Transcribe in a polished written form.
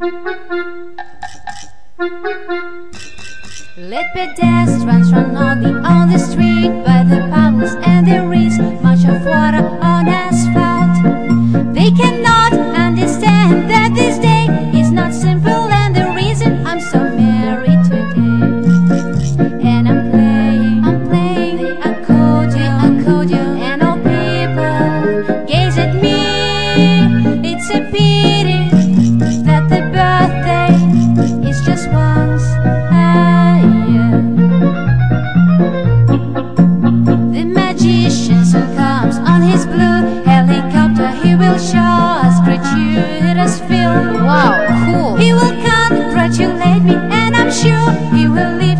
Let pedestrians run only on the street by the puddles, and there is much of water on asphalt. They cannot understand that this day is not simple, and the reason I'm so merry today. And I'm playing the accordion, and all people gaze at me. It's a pity that the birthday is just once a year. The magician soon comes on his blue helicopter. He will show us gratuitous film. Wow, cool. He will congratulate me, and I'm sure he will leave